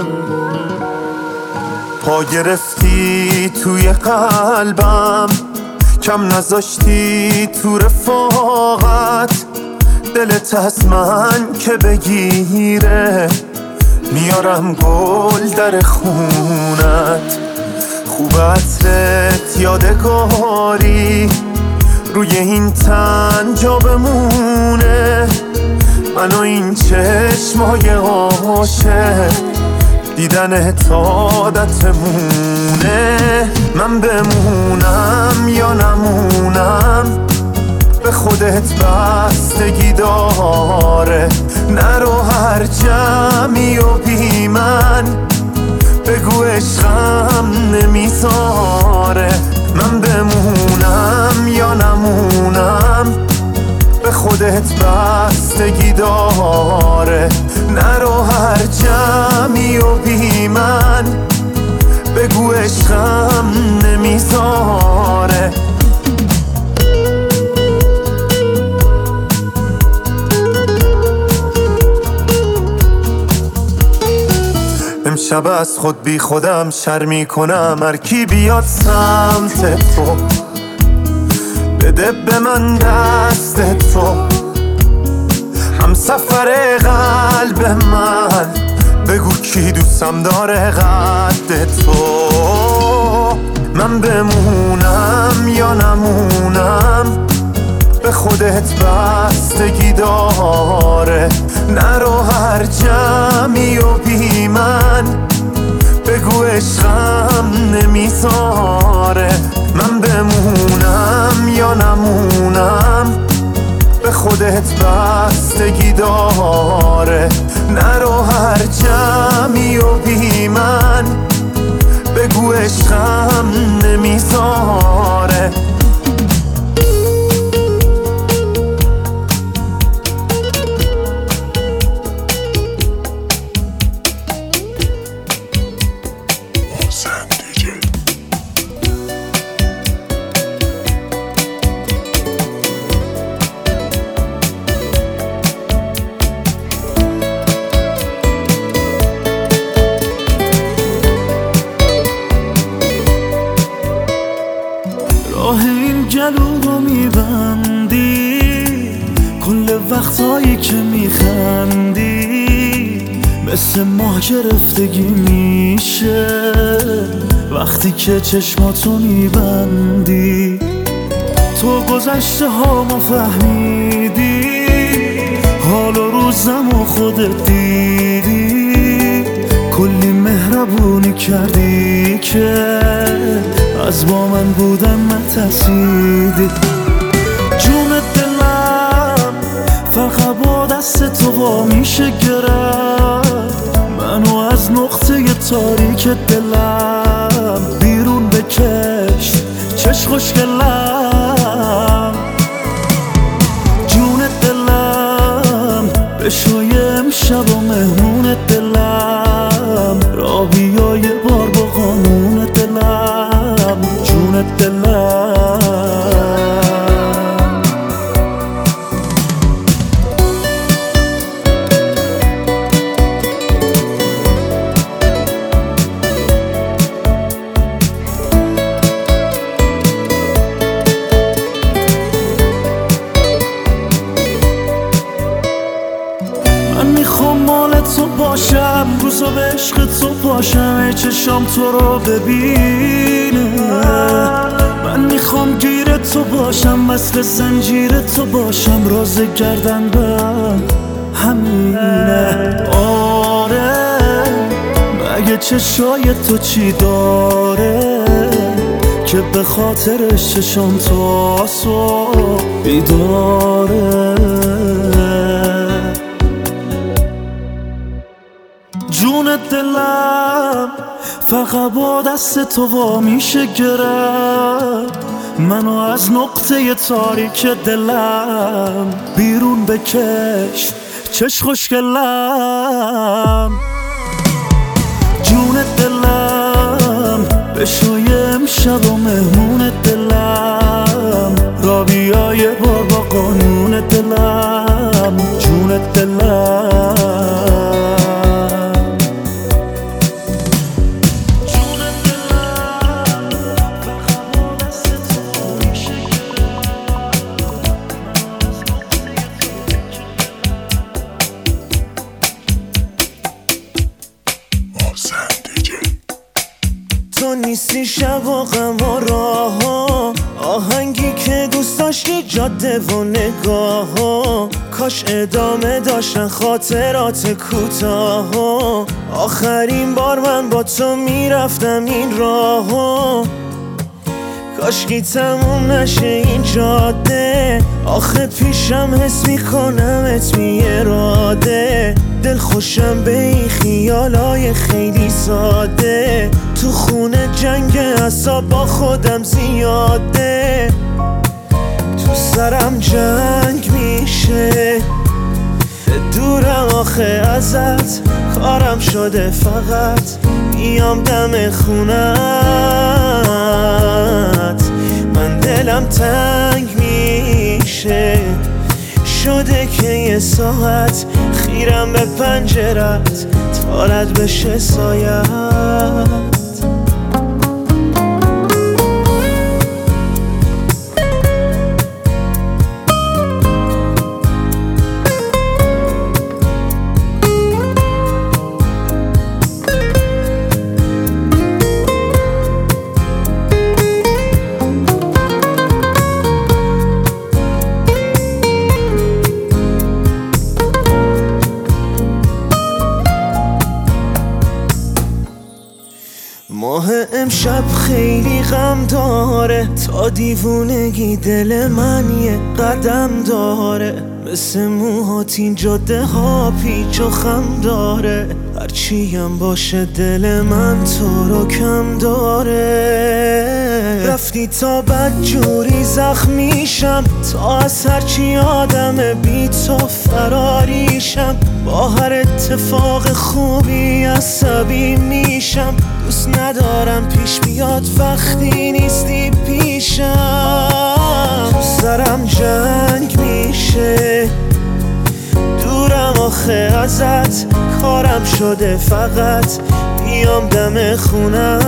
پا گرفتی توی قلبم، کم نذاشتی تو رفاقت. دلت از من که بگیره، میارم گل در خونت. خوب عطرت یادگاری روی این تن جا بمونه. من و این چشمای عاشق دیدن عادتمونه. من بمونم یا نمونم به خودت بستگی داره. نرو هر جمعی و بی من بگو عشقم نمیذاره. من بمونم یا نمونم به خودت بستگی داره. نرو هر جمعی و بی من بگو عشقم نمیذاره. امشب از خود بی خودم شرمی کنم. هر کی بیاد سمت تو بده به من دست تو. هم سفر قلب من بگو کی دوستم داره قد تو. من بمونم یا نمونم به خودت بستگی داره. نرو هر جمعی و بی من بگو عشقم نمیذاره. من بمونم یا نمونم به خودت بستگی داره. نرو هر جمعی و بی من بگو عشقم نمیذاره. راه این گلو رو میبندی کل وقتایی که میخندی. مثل ماه گرفتگی میشه وقتی که چشماتو میبندی. تو گذشته هامو فهمیدی، حال و روزم و خودت دیدی. کلی مهربونی کردی که از با من بودن نترسیدی. جون دلم فقط با دست تو وا میشه گرفت. منو از نقطه تاریک دلم بیرون بکش چش خوشگلم. جون دلم بشوی امشب و مهمون دلم. را بیا یه بار با قانون دلم. جون دلم من میخوام مال تو باشم، روزا به عشق تو پاشم، چشام تو رو ببینه. من میخوام گیر تو باشم، مثل زنجیر تو باشم، راز گردن به همینه. آره مگه چشای تو چی داره که به خاطرش چشام تو صبح بیداره. جون دلم فقط با دست تو وا میشه گرفت. منو از نقطه تاریک دلم بیرون بکش چش خوشگلم. جون دلم بشوی امشب و مهمون دلم. را بیا یه بار با قانون دلم. جون دلم تو نیستی شب و غم و راه ها، آهنگی که دوست داشتی جاده و نگاه ها، کاش ادامه داشتن خاطرات کوتاه ها. آخرین بار من با تو میرفتم این راه ها، کاشکی تموم نشه این جاده. آخه پیشم حس میکنمت بی اراده، دل خوشم به این خیالای خیلی ساده. تو خونه جنگ اعصاب با خودم زیاده، تو سرم جنگ میشه. دورم آخه ازت، کارم شده فقط بیام دم خونت. من دلم تنگ میشه، شده که یه ساعت خیرم به پنجرت تا رد بشه سایت. ماه امشب خیلی غم داره، تا دیوونگی دل من یه قدم داره. مثل موهات این جاده ها پیچ و خم داره، هرچی هم باشه دل من تو رو کم داره. رفتی تا بدجوری زخمیشم، تا از هرچی آدم بی تو فراریشم. با هر اتفاق خوبی عصبی میشم، دوست ندارم پیش بیاد وقتی نیستی پیشم. تو سرم جنگ میشه، دورم آخه ازت، کارم شده فقط بیام دم خونت.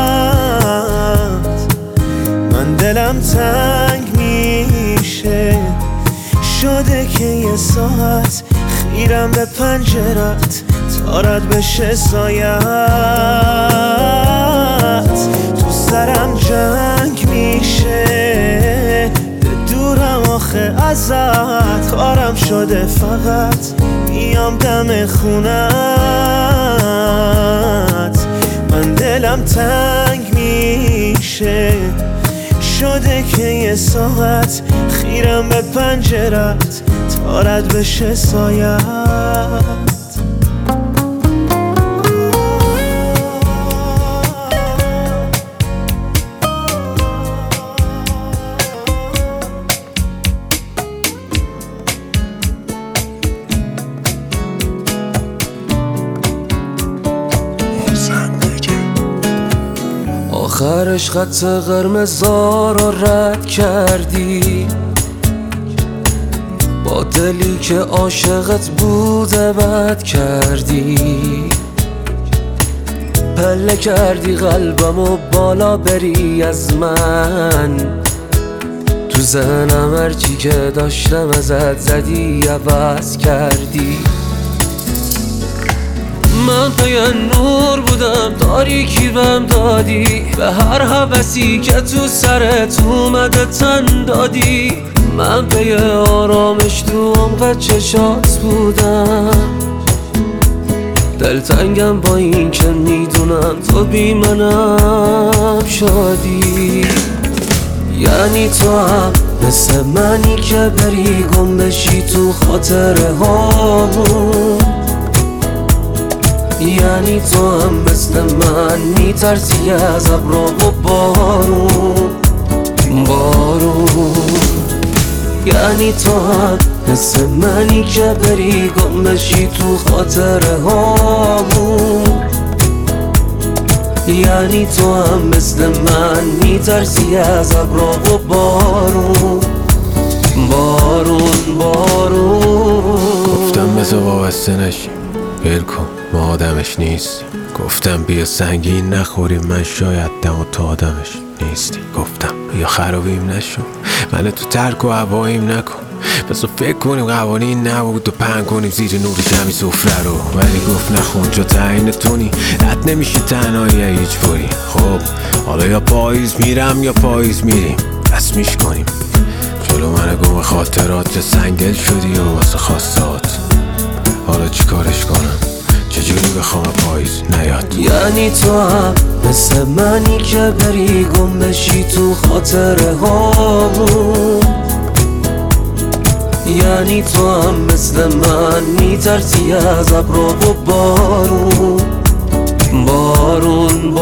من دلم تنگ میشه، شده که یه ساعت خیرم به پنجرت تا رد بشه سایت. تو سرم جنگ میشه، دورم آخه ازت، کارم شده فقط بیام دم خونت. من دلم تنگ میشه، شده که یه ساعت خیرم به پنجرت تا رد بشه سایت. آخرش خط قرمزا رو رد کردی، با دلی که عاشقت بوده بد کردی. پله کردی قلبمو بالا بری از من، تو ذهنم هرچی که داشتم ازت زدی عوض کردی. من پی نور بودم، تاریکی بهم دادی، به هر هوسی که تو سرت اومده تن دادی. من پی آرامش تو عمق چشات بودم، دلتنگم با این که میدونم تو بی منم شادی. یعنی تو هم مثل منی که بری گم بشی تو خاطره هامون، یعنی تو هم مثل من میترسی از ابر و بارون. یعنی تو هم مثل منی که بری گم بشی تو خاطره هامون، یعنی تو هم مثل من میترسی از ابر و بارون. گفتم بذار وابسته نشیم، ول کن ما آدمش نیستیم. گفتم بیا سنگین نخوریم، من شاید دم و تو آدمش نیستی. گفتم بیا خرابیم نشو، من تو ترک و هواییم نکن. بس فکر کنیم قوانین نبود و پهن کنیم زیر نور جمعی سفره رو. ولی گفت نخون چو تعیین تونی رد نمیشه تنهایی هیچ باری. خب حالا یا پاییز میرم یا پاییز میریم، رسمیش کنیم. جلو من گم خاطرات سنگدل شدی و واسه خواستات. حالا چی کارش کنم؟ چجوری بخوام پاییز نیاد؟ یعنی تو هم مثل منی که بری گم بشی تو خاطره هامون. یعنی تو هم مثل من میترسی از ابر و بارون. بارون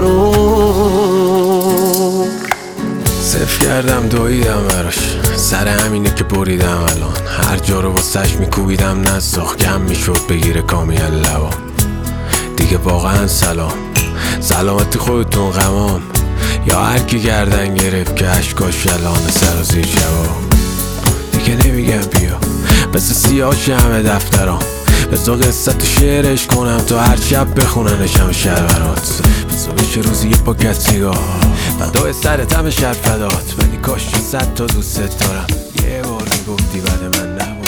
بارون صرف کردم دویدم براش، سر همینه که بریدم الان. هر جا رو واسش میکوبیدم نساخ کم میشد بگیره کامیل لبا. دیگه واقعا سلامتی خودتون غمام. یا هر کی گردن گرفت که عشقاش یلانه سر و زیر جواب. دیگه نمیگم بیا بس سیاهش همه دفترام، بسا قصت شعرش کنم تو هر شب بخوننش همه شهرات. بسا بشه روزی یه پاکت سیگار فدای سرت همه شب فدات. ولی کاش 100 تا دوست دارم یه بار میگفتی بعد من نبار.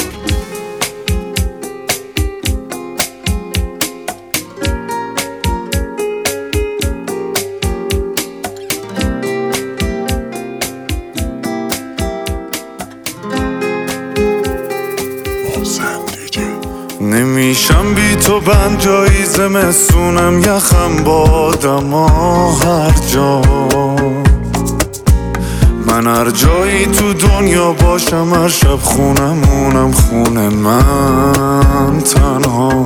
نمیشم بی تو بند جایی زمستونم یخم بادم هر جا. من هر جایی تو دنیا باشم هر شب خونمونم خونه من تنها.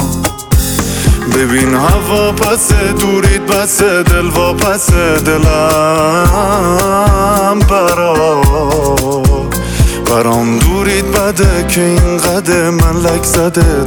ببین هوا پسه دورید بسه دل و پسه دلم برام دورید بده که این قده من لک زده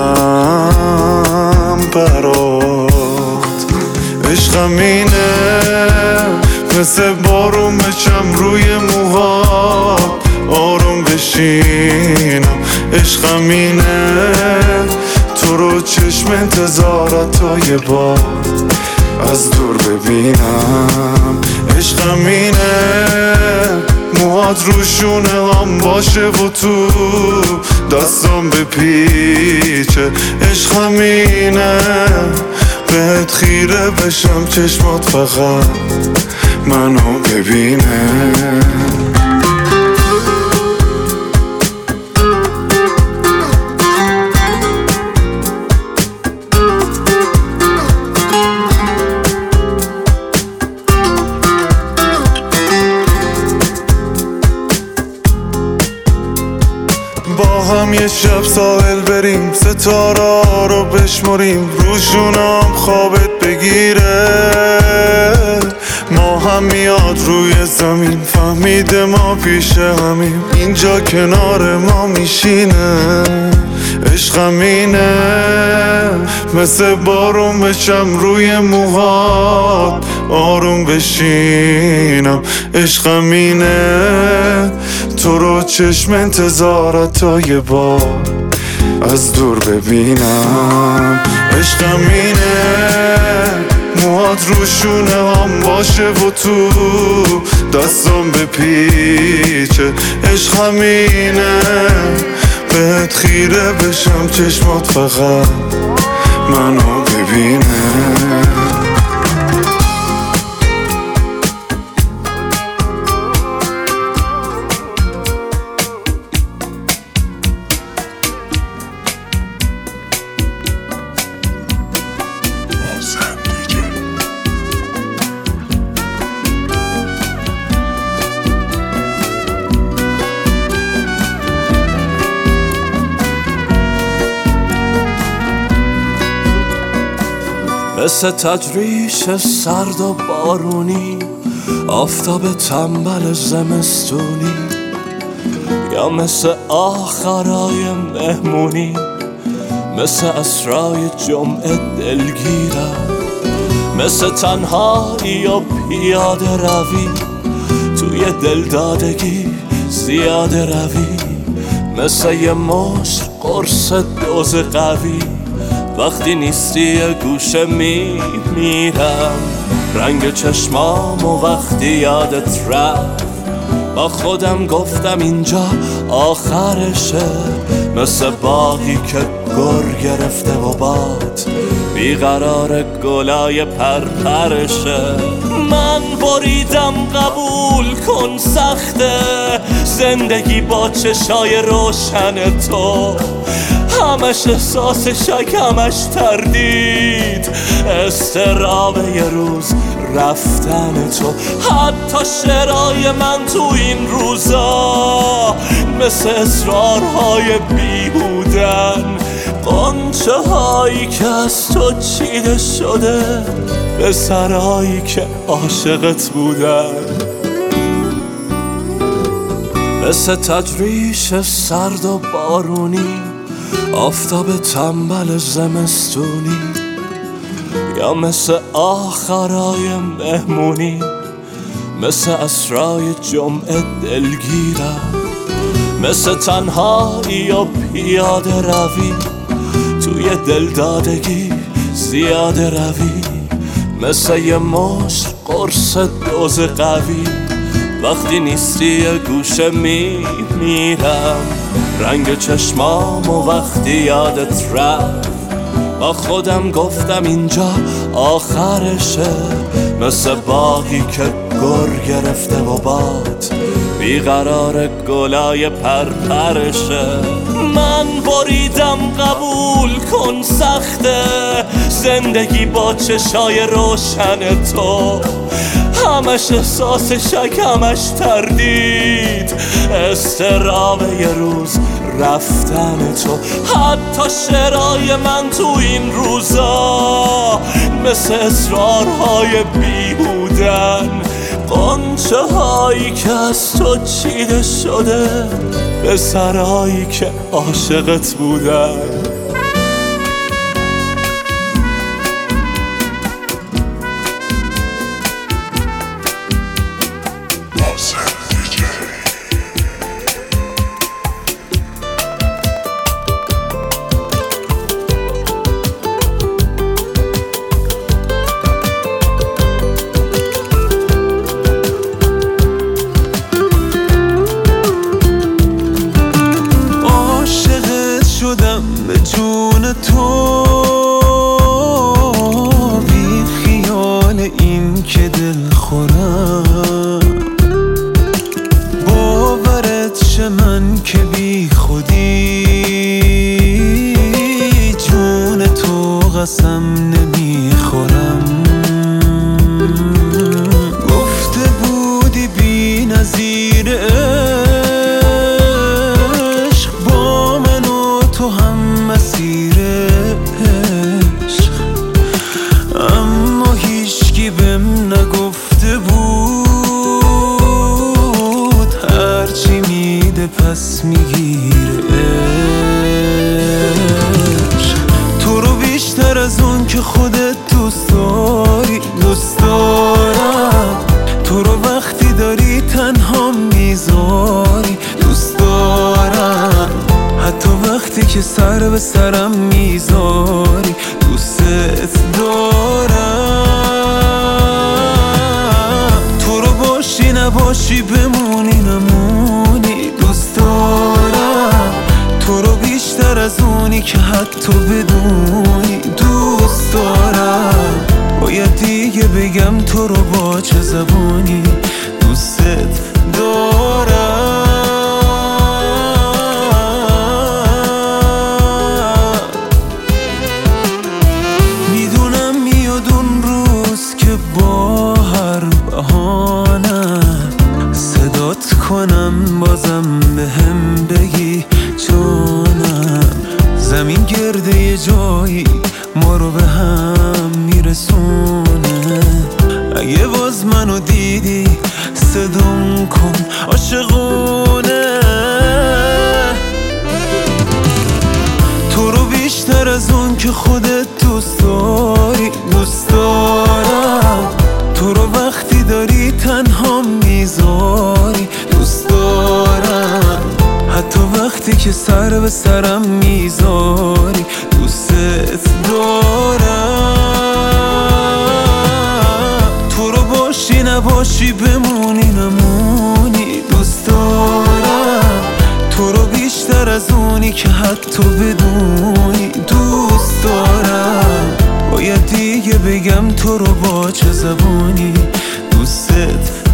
دلم برات. عشقم اینه مثل بارون بچم روی موها آروم بشینم. عشقم اینه تو رو چشم انتظارت تا یه بار از دور ببینم. عشقم اینه موهات روشونه هم باشه و تو دستم بپیچه. عشقم اینه بهت خیره بشم چشمات فقط منو ببینه. با هم یه شب ساحل بریم ستاره رو بشمریم روشونم خوابت بگیره. ما هم میاد روی زمین فهمیده ما پیش همیم اینجا کنار ما میشینه. عشقم اینه مثل بارون بچم روی موهات آروم بشینم. عشقم اینه تو رو چشم انتظارت تا یه بار از دور ببینم. عشقم اینه موهات روشونه هم باشه و تو دستم بپیچه. عشقم اینه بهت خیره بشم چشمات فقط منو ببینه. مثل تجریش سرد و بارونی آفتاب تنبل زمستونی، یا مثل آخرای مهمونی، مثل اسرای جمعه دلگیرم، مثل تنهایی و پیاده روی توی دلدادگی زیاده روی، مثل یه مشت قرص دوز قوی وقتی نیستی یه گوشه میمیرم. رنگ چشمام و وقتی یادت رفت با خودم گفتم اینجا آخرشه، مثل باغی که گر گرفته و باد بیقرار گلای پرپرشه. من بریدم قبول کن سخته، زندگی با چشای روشن تو، همش احساس شک همش تردید، استراب یه روز رفتن تو. حتی شعرهای من تو این روزا مثل اصرارهای بیهودن، قنچه هایی که از تو چیده شده به سرایی که عاشقت بودن. مثل تجریش سرد و بارونی، آفتاب تنبل زمستونی، یا مثل آخرای مهمونی، مثل اسرای جمعه دلگیرم، مثل تنهایی و پیاده روی توی دلدادگی زیاده روی، مثل یه مشت قرص دوز قوی، وقتی نیستی یه گوشه میمیرم، رنگ چشمام و وقتی یادت رفت. با خودم گفتم اینجا آخرشه، مثل باغی که گر گرفته و باد بیقرار گلای پرپرشه. من بریدم قبول کن سخته، زندگی با چشای روشن تو، همش احساس شک همش تردید، استراب یه روز رفتن تو. حتی شعرهای من تو این روزا مثل اصرارهای بیهودن، قنچه هایی که از تو چیده شده به سرایی که عاشقت بودن. به جون تو بی خیال این که دل خورم، باورت شه من که بی خودی جون تو قسم نمیخورم. گفته بودی بی نظیر تو هم مسیر عشق، اما هیچکی بهم نگفته بود هرچی میده پس میگیره عشق. تو رو بیشتر از اون که خودت دوست داری دوست دارم، تو رو وقتی داری تنها میذاری دوست دارم، حتی وقتی که سر به سرم میذاری دوست دارم. تو رو باشی نباشی بمونی نمونی دوست دارم، تو رو بیشتر از اونی که حتی بدونی دوست دارم. باید دیگه بگم تو رو با چه زبانی دوست دارم. کنم بازم بهم بگی جانم، زمین گرده یه جایی ما رو به هم میرسونه. اگه باز منو دیدی صدام کن عاشقونه. تو رو بیشتر از اون که خودت دوست داری دوست دارم، تو رو وقتی داری تنها میذاری دوست دارم، حتی وقتی که سر به سرم میذاری دوست دارم. تو رو باشی نباشی بمونی نمونی دوست تو بدونی دوست دارم. باید دیگه بگم تو رو با چه زبانی دوستت